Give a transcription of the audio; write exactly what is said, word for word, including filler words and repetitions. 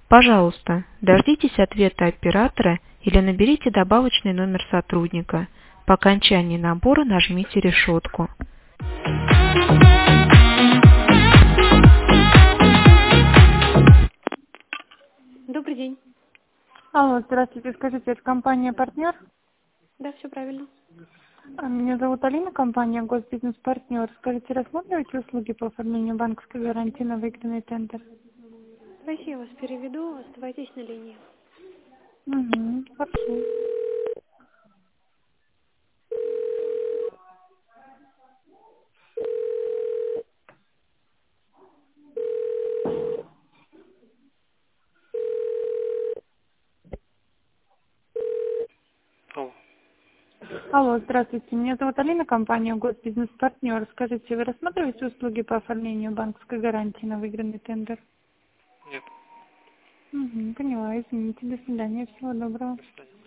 Пожалуйста, дождитесь ответа оператора или наберите добавочный номер сотрудника. По окончании набора нажмите решетку. Добрый день. Алло, здравствуйте. Скажите, это компания «Партнер»? Да, все правильно. А, Меня зовут Алина, компания «Госбизнес-партнер». Скажите, рассматриваете услуги по оформлению банковской гарантии на выигранный тендер? Давайте я вас переведу, оставайтесь на линии. Угу, хорошо. Алло. Алло, здравствуйте. Меня зовут Алина, компания «Госбизнес-партнер». Скажите, вы рассматриваете услуги по оформлению банковской гарантии на выигранный тендер? Нет. Угу, поняла, извините. До свидания, всего доброго. До свидания.